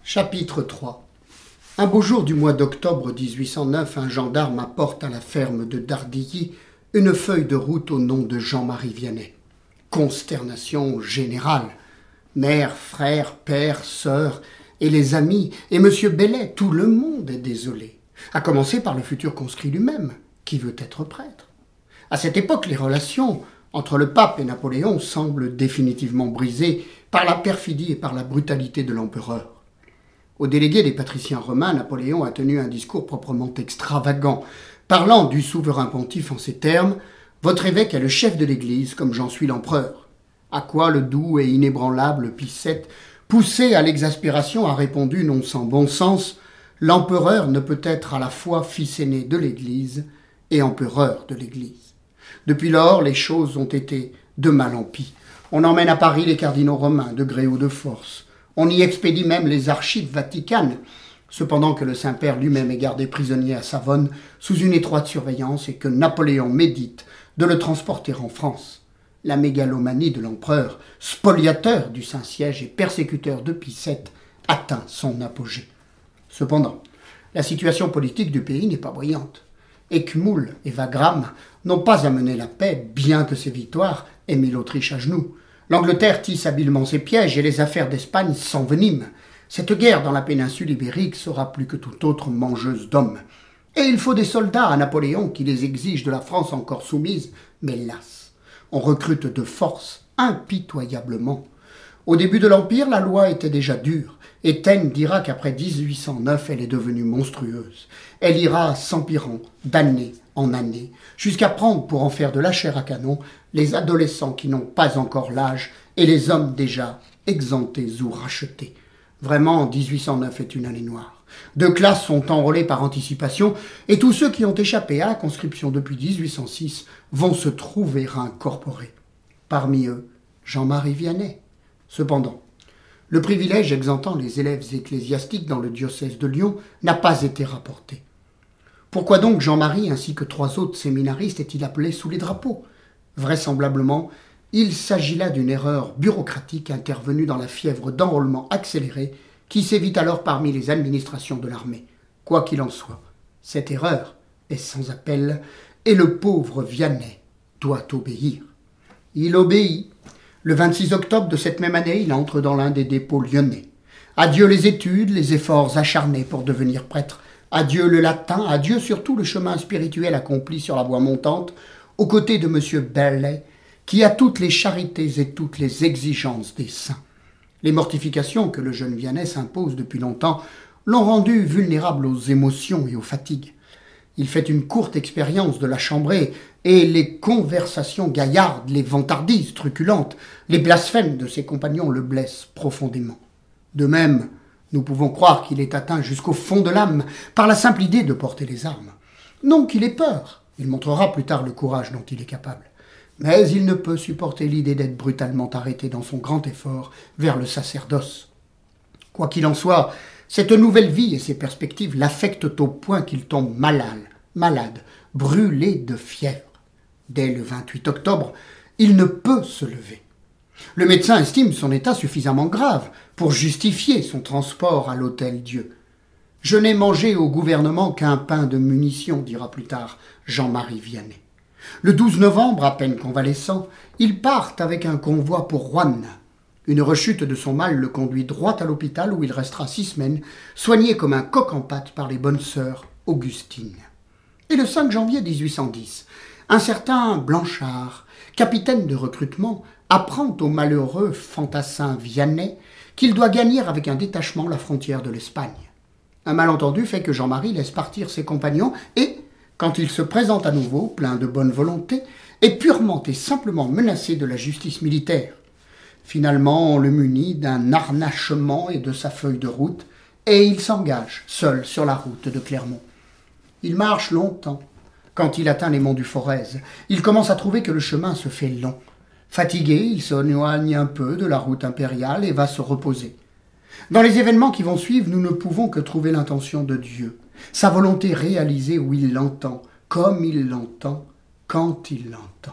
Chapitre 3. Un beau jour du mois d'octobre 1809, un gendarme apporte à la ferme de Dardilly une feuille de route au nom de Jean-Marie Vianney. Consternation générale. Mère, frère, père, sœur et les amis et M. Bellet, tout le monde est désolé. À commencer par le futur conscrit lui-même, qui veut être prêtre. À cette époque, les relations entre le pape et Napoléon semblent définitivement brisées par la perfidie et par la brutalité de l'empereur. Aux délégués des patriciens romains, Napoléon a tenu un discours proprement extravagant, parlant du souverain pontife en ces termes « Votre évêque est le chef de l'Église, comme j'en suis l'empereur ». À quoi le doux et inébranlable Pie VII, poussé à l'exaspération, a répondu, non sans bon sens « L'empereur ne peut être à la fois fils aîné de l'Église et empereur de l'Église ». Depuis lors, les choses ont été de mal en pis. On emmène à Paris les cardinaux romains, de gré ou de force. On y expédie même les archives vaticanes, cependant que le Saint-Père lui-même est gardé prisonnier à Savone sous une étroite surveillance et que Napoléon médite de le transporter en France. La mégalomanie de l'empereur, spoliateur du Saint-Siège et persécuteur de Pie VII, atteint son apogée. Cependant, la situation politique du pays n'est pas brillante. Eckmühl et Wagram n'ont pas amené la paix, bien que ces victoires aient mis l'Autriche à genoux. L'Angleterre tisse habilement ses pièges et les affaires d'Espagne s'enveniment. Cette guerre dans la péninsule ibérique sera plus que toute autre mangeuse d'hommes. Et il faut des soldats à Napoléon qui les exigent de la France encore soumise, mais las. On recrute de force, impitoyablement. Au début de l'Empire, la loi était déjà dure, et Taine dira qu'après 1809, elle est devenue monstrueuse. Elle ira s'empirant d'année en année, jusqu'à prendre pour en faire de la chair à canon les adolescents qui n'ont pas encore l'âge et les hommes déjà exemptés ou rachetés. Vraiment, 1809 est une année noire. 2 classes sont enrôlées par anticipation et tous ceux qui ont échappé à la conscription depuis 1806 vont se trouver incorporés. Parmi eux, Jean-Marie Vianney. Cependant, le privilège exemptant les élèves ecclésiastiques dans le diocèse de Lyon n'a pas été rapporté. Pourquoi donc Jean-Marie ainsi que 3 autres séminaristes est-il appelé sous les drapeaux ? Vraisemblablement, il s'agit là d'une erreur bureaucratique intervenue dans la fièvre d'enrôlement accéléré qui sévit alors parmi les administrations de l'armée. Quoi qu'il en soit, cette erreur est sans appel et le pauvre Vianney doit obéir. Il obéit. Le 26 octobre de cette même année, il entre dans l'un des dépôts lyonnais. Adieu les études, les efforts acharnés pour devenir prêtre. Adieu le latin, adieu surtout le chemin spirituel accompli sur la voie montante, aux côtés de M. Bellet, qui a toutes les charités et toutes les exigences des saints. Les mortifications que le jeune Vianney s'impose depuis longtemps l'ont rendu vulnérable aux émotions et aux fatigues. Il fait une courte expérience de la chambrée, et les conversations gaillardes, les vantardises truculentes, les blasphèmes de ses compagnons le blessent profondément. De même, nous pouvons croire qu'il est atteint jusqu'au fond de l'âme par la simple idée de porter les armes. Non qu'il ait peur, il montrera plus tard le courage dont il est capable. Mais il ne peut supporter l'idée d'être brutalement arrêté dans son grand effort vers le sacerdoce. Quoi qu'il en soit, cette nouvelle vie et ses perspectives l'affectent au point qu'il tombe malade, brûlé de fièvre. Dès le 28 octobre, il ne peut se lever. Le médecin estime son état suffisamment grave pour justifier son transport à l'Hôtel-Dieu. « Je n'ai mangé au gouvernement qu'un pain de munitions », dira plus tard Jean-Marie Vianney. Le 12 novembre, à peine convalescent, il part avec un convoi pour Roanne. Une rechute de son mal le conduit droit à l'hôpital où il restera 6 semaines, soigné comme un coq en pâte par les bonnes sœurs Augustines. Et le 5 janvier 1810, un certain Blanchard, capitaine de recrutement, apprend au malheureux fantassin Vianney qu'il doit gagner avec un détachement la frontière de l'Espagne. Un malentendu fait que Jean-Marie laisse partir ses compagnons et, quand il se présente à nouveau, plein de bonne volonté, est purement et simplement menacé de la justice militaire. Finalement, on le munit d'un harnachement et de sa feuille de route, et il s'engage, seul, sur la route de Clermont. Il marche longtemps. Quand il atteint les monts du Forez, il commence à trouver que le chemin se fait long. Fatigué, il s'éloigne un peu de la route impériale et va se reposer. Dans les événements qui vont suivre, nous ne pouvons que trouver l'intention de Dieu, sa volonté réalisée où il l'entend, comme il l'entend, quand il l'entend.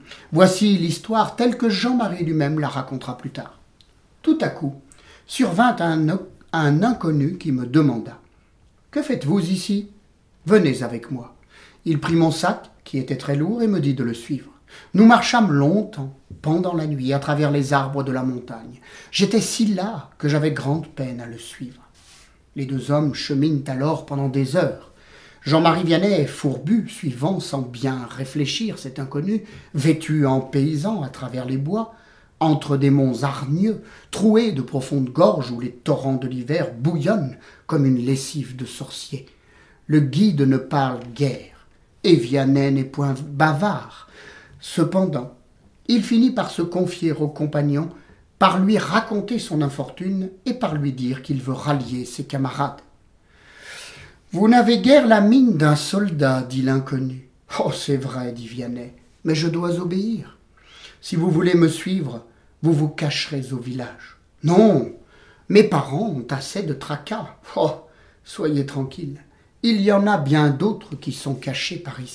Voici l'histoire telle que Jean-Marie lui-même la racontera plus tard. Tout à coup, survint un inconnu qui me demanda « Que faites-vous ici ? Venez avec moi. » Il prit mon sac, qui était très lourd, et me dit de le suivre. Nous marchâmes longtemps, pendant la nuit, à travers les arbres de la montagne. J'étais si las que j'avais grande peine à le suivre. Les deux hommes cheminent alors pendant des heures. Jean-Marie Vianney, fourbu, suivant sans bien réfléchir cet inconnu, vêtu en paysan à travers les bois, entre des monts hargneux, troués de profondes gorges où les torrents de l'hiver bouillonnent comme une lessive de sorcier. Le guide ne parle guère, et Vianney n'est point bavard. Cependant, il finit par se confier au compagnon, par lui raconter son infortune et par lui dire qu'il veut rallier ses camarades. « Vous n'avez guère la mine d'un soldat, dit l'inconnu. « Oh, c'est vrai, dit Vianney, mais je dois obéir. Si vous voulez me suivre, vous vous cacherez au village. »« Non, mes parents ont assez de tracas. Oh, soyez tranquille, il y en a bien d'autres qui sont cachés par ici. »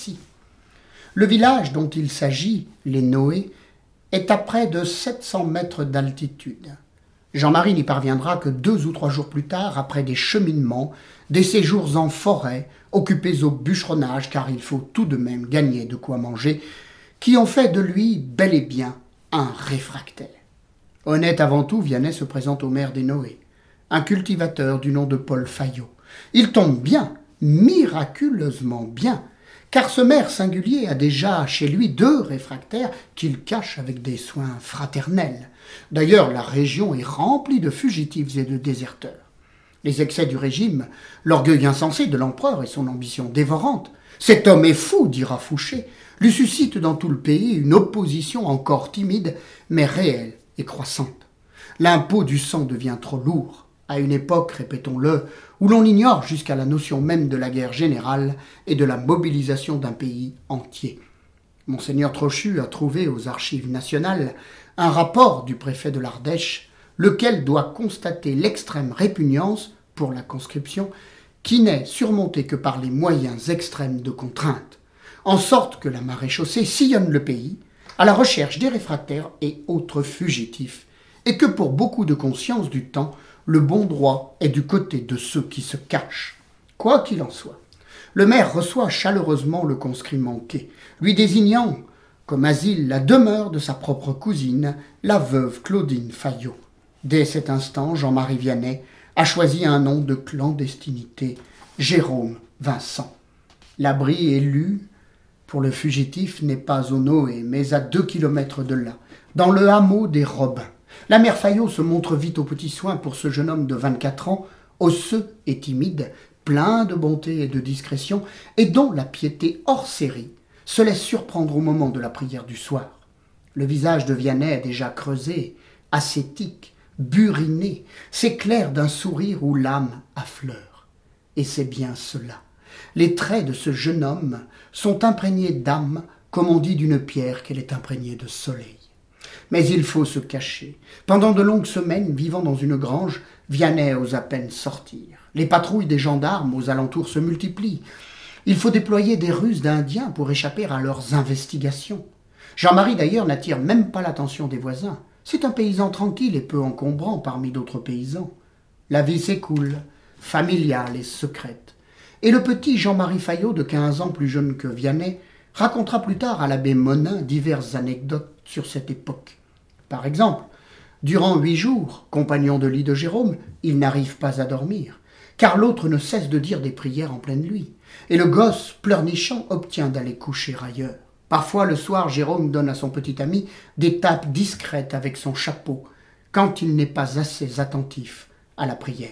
Le village dont il s'agit, les Noé, est à près de 700 mètres d'altitude. Jean-Marie n'y parviendra que 2 ou 3 jours plus tard, après des cheminements, des séjours en forêt, occupés au bûcheronnage, car il faut tout de même gagner de quoi manger, qui ont fait de lui bel et bien un réfractaire. Honnête avant tout, Vianney se présente au maire des Noé, un cultivateur du nom de Paul Faillot. Il tombe bien, miraculeusement bien, car ce maire singulier a déjà chez lui 2 réfractaires qu'il cache avec des soins fraternels. D'ailleurs, la région est remplie de fugitifs et de déserteurs. Les excès du régime, l'orgueil insensé de l'empereur et son ambition dévorante, « Cet homme est fou », dira Fouché, lui suscite dans tout le pays une opposition encore timide, mais réelle et croissante. L'impôt du sang devient trop lourd, à une époque, répétons-le, où l'on ignore jusqu'à la notion même de la guerre générale et de la mobilisation d'un pays entier. Monseigneur Trochu a trouvé aux archives nationales un rapport du préfet de l'Ardèche, lequel doit constater l'extrême répugnance pour la conscription, qui n'est surmontée que par les moyens extrêmes de contrainte, en sorte que la maréchaussée sillonne le pays à la recherche des réfractaires et autres fugitifs, et que pour beaucoup de conscience du temps, le bon droit est du côté de ceux qui se cachent. Quoi qu'il en soit, le maire reçoit chaleureusement le conscrit manqué, lui désignant comme asile la demeure de sa propre cousine, la veuve Claudine Faillot. Dès cet instant, Jean-Marie Vianney a choisi un nom de clandestinité, Jérôme Vincent. L'abri élu pour le fugitif n'est pas au Noé, mais à 2 kilomètres de là, dans le hameau des Robins. La mère Faillot se montre vite aux petits soins pour ce jeune homme de 24 ans, osseux et timide, plein de bonté et de discrétion, et dont la piété hors série se laisse surprendre au moment de la prière du soir. Le visage de Vianney est déjà creusé, ascétique, buriné, s'éclaire d'un sourire où l'âme affleure. Et c'est bien cela. Les traits de ce jeune homme sont imprégnés d'âme, comme on dit d'une pierre qu'elle est imprégnée de soleil. Mais il faut se cacher. Pendant de longues semaines, vivant dans une grange, Vianney ose à peine sortir. Les patrouilles des gendarmes aux alentours se multiplient. Il faut déployer des ruses d'Indiens pour échapper à leurs investigations. Jean-Marie d'ailleurs n'attire même pas l'attention des voisins. C'est un paysan tranquille et peu encombrant parmi d'autres paysans. La vie s'écoule, familiale et secrète. Et le petit Jean-Marie Faillot, de 15 ans plus jeune que Vianney, racontera plus tard à l'abbé Monin diverses anecdotes sur cette époque. Par exemple, durant 8 jours, compagnon de lit de Jérôme, il n'arrive pas à dormir, car l'autre ne cesse de dire des prières en pleine nuit, et le gosse, pleurnichant, obtient d'aller coucher ailleurs. Parfois, le soir, Jérôme donne à son petit ami des tapes discrètes avec son chapeau, quand il n'est pas assez attentif à la prière.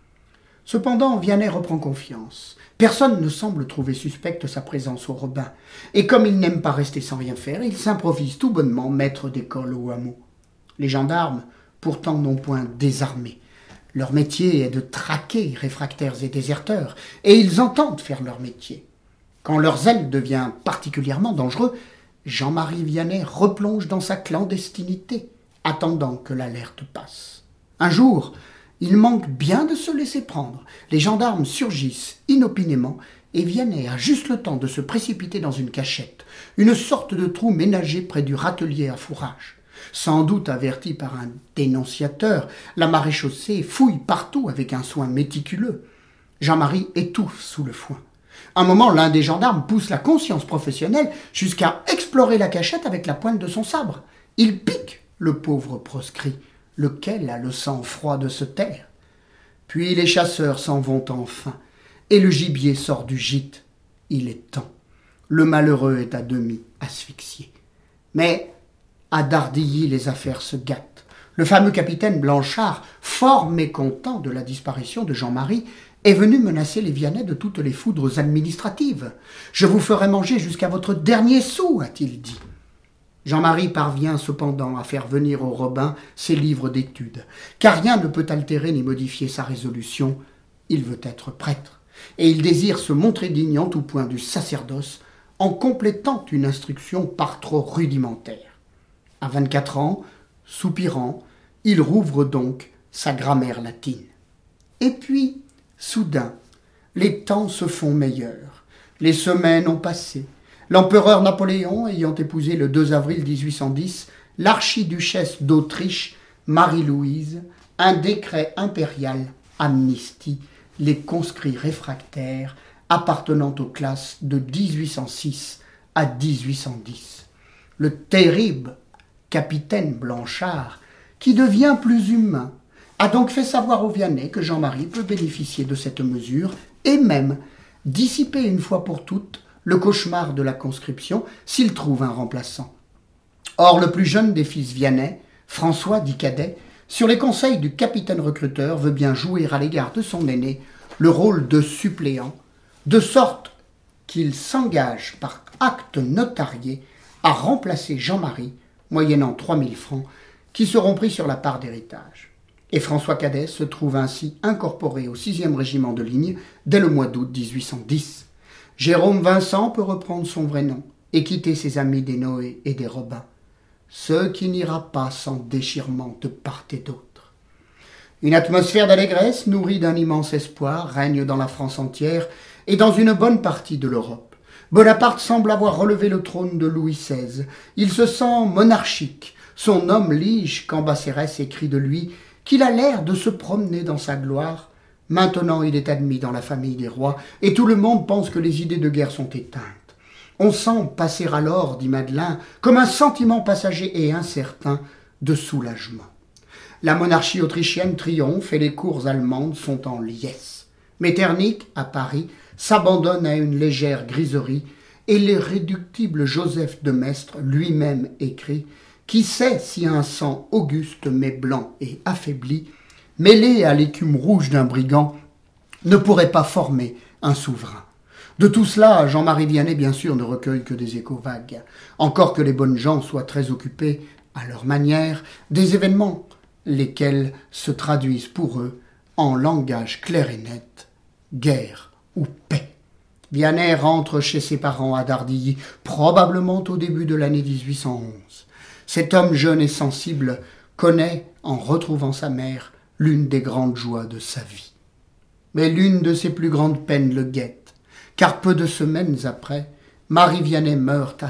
Cependant, Vianney reprend confiance. Personne ne semble trouver suspecte sa présence au Robin, et comme il n'aime pas rester sans rien faire, il s'improvise tout bonnement maître d'école au hameau. Les gendarmes, pourtant, n'ont point désarmé. Leur métier est de traquer réfractaires et déserteurs, et ils entendent faire leur métier. Quand leur zèle devient particulièrement dangereux, Jean-Marie Vianney replonge dans sa clandestinité, attendant que l'alerte passe. Un jour, il manque bien de se laisser prendre. Les gendarmes surgissent inopinément et Vianney a juste le temps de se précipiter dans une cachette, une sorte de trou ménagé près du râtelier à fourrage. Sans doute avertie par un dénonciateur, la maréchaussée fouille partout avec un soin méticuleux. Jean-Marie étouffe sous le foin. Un moment, l'un des gendarmes pousse la conscience professionnelle jusqu'à explorer la cachette avec la pointe de son sabre. Il pique le pauvre proscrit, lequel a le sang-froid de se taire. Puis les chasseurs s'en vont enfin, et le gibier sort du gîte. Il est temps. Le malheureux est à demi asphyxié. Mais à Dardilly, les affaires se gâtent. Le fameux capitaine Blanchard, fort mécontent de la disparition de Jean-Marie, est venu menacer les Vianney de toutes les foudres administratives. « Je vous ferai manger jusqu'à votre dernier sou », a-t-il dit. Jean-Marie parvient cependant à faire venir au Robin ses livres d'études, car rien ne peut altérer ni modifier sa résolution. Il veut être prêtre, et il désire se montrer digne en tout point du sacerdoce, en complétant une instruction par trop rudimentaire. À 24 ans, soupirant, il rouvre donc sa grammaire latine. Et puis, soudain, les temps se font meilleurs. Les semaines ont passé. L'empereur Napoléon, ayant épousé le 2 avril 1810 l'archiduchesse d'Autriche, Marie-Louise, un décret impérial amnistie les conscrits réfractaires appartenant aux classes de 1806 à 1810. Le terrible capitaine Blanchard, qui devient plus humain, a donc fait savoir aux Vianney que Jean-Marie peut bénéficier de cette mesure et même dissiper une fois pour toutes le cauchemar de la conscription s'il trouve un remplaçant. Or, le plus jeune des fils Vianney, François dit cadet, sur les conseils du capitaine recruteur, veut bien jouer à l'égard de son aîné le rôle de suppléant, de sorte qu'il s'engage par acte notarié à remplacer Jean-Marie, moyennant 3000 francs, qui seront pris sur la part d'héritage. Et François Cadet se trouve ainsi incorporé au 6e régiment de ligne dès le mois d'août 1810. Jérôme Vincent peut reprendre son vrai nom et quitter ses amis des Noé et des Robin, ce qui n'ira pas sans déchirement de part et d'autre. Une atmosphère d'allégresse nourrie d'un immense espoir règne dans la France entière et dans une bonne partie de l'Europe. Bonaparte semble avoir relevé le trône de Louis XVI. Il se sent monarchique. Son homme lige Cambacérès écrit de lui qu'il a l'air de se promener dans sa gloire. Maintenant, il est admis dans la famille des rois, et tout le monde pense que les idées de guerre sont éteintes. On sent passer alors, dit Madeleine, comme un sentiment passager et incertain de soulagement. La monarchie autrichienne triomphe et les cours allemandes sont en liesse. Metternich, à Paris, s'abandonne à une légère griserie, et l'irréductible Joseph de Maistre lui-même écrit « Qui sait si un sang auguste mais blanc et affaibli, mêlé à l'écume rouge d'un brigand, ne pourrait pas former un souverain ?» De tout cela, Jean-Marie Vianney, bien sûr, ne recueille que des échos vagues, encore que les bonnes gens soient très occupés, à leur manière, des événements, lesquels se traduisent pour eux en langage clair et net, guerre ou paix. Vianney rentre chez ses parents à Dardilly, probablement au début de l'année 1811. Cet homme jeune et sensible connaît, en retrouvant sa mère, l'une des grandes joies de sa vie. Mais l'une de ses plus grandes peines le guette, car peu de semaines après, Marie Vianney meurt à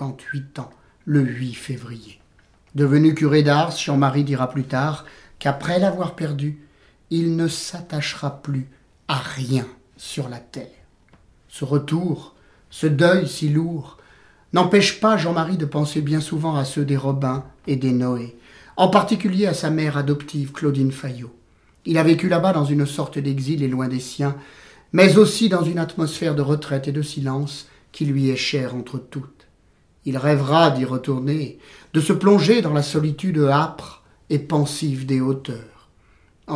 58 ans, le 8 février. Devenu curé d'Ars, Jean-Marie dira plus tard qu'après l'avoir perdue, il ne s'attachera plus à rien sur la terre. Ce retour, ce deuil si lourd, n'empêche pas Jean-Marie de penser bien souvent à ceux des Robin et des Noé, en particulier à sa mère adoptive Claudine Fayot. Il a vécu là-bas dans une sorte d'exil et loin des siens, mais aussi dans une atmosphère de retraite et de silence qui lui est chère entre toutes. Il rêvera d'y retourner, de se plonger dans la solitude âpre et pensive des hauteurs. En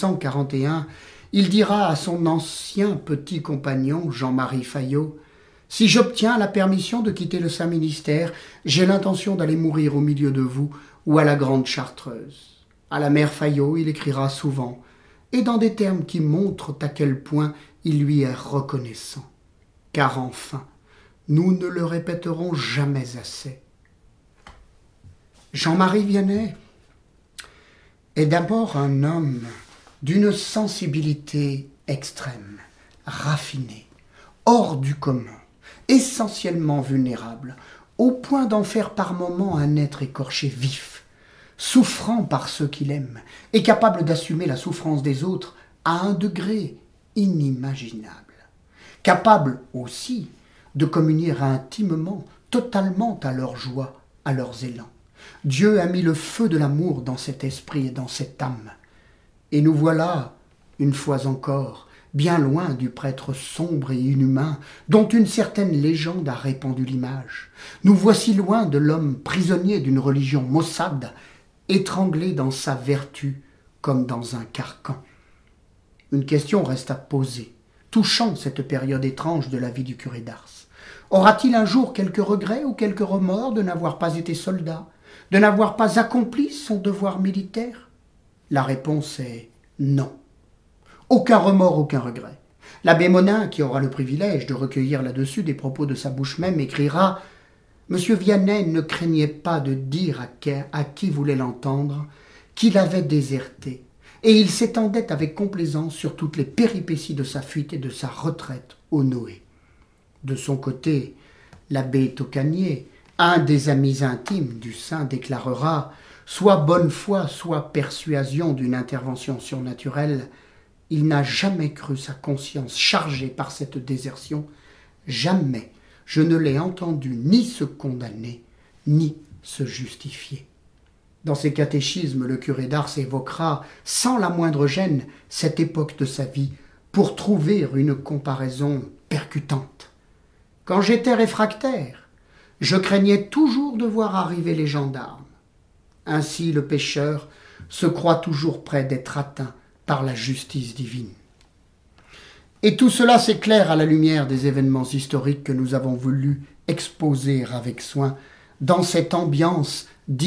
1841, il dira à son ancien petit compagnon, Jean-Marie Fayot, « Si j'obtiens la permission de quitter le Saint-Ministère, j'ai l'intention d'aller mourir au milieu de vous ou à la Grande Chartreuse. » À la mère Fayot, il écrira souvent, et dans des termes qui montrent à quel point il lui est reconnaissant. Car enfin, nous ne le répéterons jamais assez. Jean-Marie Vianney est d'abord un homme d'une sensibilité extrême, raffinée, hors du commun, essentiellement vulnérable, au point d'en faire par moments un être écorché vif, souffrant par ceux qu'il aime, et capable d'assumer la souffrance des autres à un degré inimaginable. Capable aussi de communier intimement, totalement à leur joie, à leurs élans. Dieu a mis le feu de l'amour dans cet esprit et dans cette âme. Et nous voilà, une fois encore, bien loin du prêtre sombre et inhumain dont une certaine légende a répandu l'image. Nous voici loin de l'homme prisonnier d'une religion maussade, étranglé dans sa vertu comme dans un carcan. Une question reste à poser, touchant cette période étrange de la vie du curé d'Ars. Aura-t-il un jour quelques regrets ou quelques remords de n'avoir pas été soldat, de n'avoir pas accompli son devoir militaire? La réponse est non. Aucun remords, aucun regret. L'abbé Monin, qui aura le privilège de recueillir là-dessus des propos de sa bouche même, écrira « Monsieur Vianney ne craignait pas de dire à qui voulait l'entendre qu'il avait déserté, et il s'étendait avec complaisance sur toutes les péripéties de sa fuite et de sa retraite au Noé. » De son côté, l'abbé Tocanier, un des amis intimes du saint, déclarera « Soit bonne foi, soit persuasion d'une intervention surnaturelle, il n'a jamais cru sa conscience chargée par cette désertion. Jamais je ne l'ai entendu ni se condamner, ni se justifier. » Dans ses catéchismes, le curé d'Ars évoquera sans la moindre gêne cette époque de sa vie pour trouver une comparaison percutante. « Quand j'étais réfractaire, je craignais toujours de voir arriver les gendarmes. Ainsi le pécheur se croit toujours près d'être atteint par la justice divine. » Et tout cela s'éclaire à la lumière des événements historiques que nous avons voulu exposer avec soin dans cette ambiance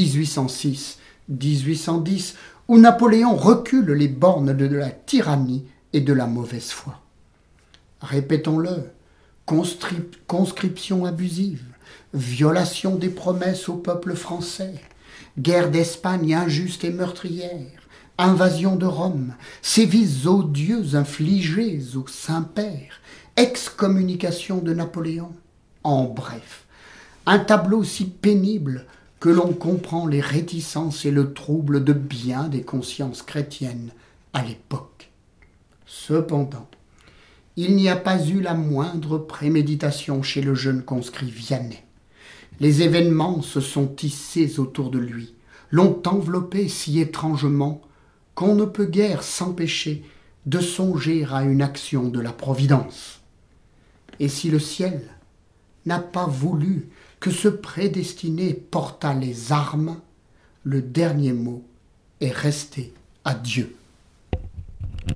1806-1810 où Napoléon recule les bornes de la tyrannie et de la mauvaise foi. Répétons-le, conscription abusive, violation des promesses au peuple français, guerre d'Espagne injuste et meurtrière, invasion de Rome, sévices odieux infligés au Saint-Père, excommunication de Napoléon. En bref, un tableau si pénible que l'on comprend les réticences et le trouble de bien des consciences chrétiennes à l'époque. Cependant, il n'y a pas eu la moindre préméditation chez le jeune conscrit Vianney. Les événements se sont tissés autour de lui, l'ont enveloppé si étrangement qu'on ne peut guère s'empêcher de songer à une action de la Providence. Et si le ciel n'a pas voulu que ce prédestiné portât les armes, le dernier mot est resté à Dieu.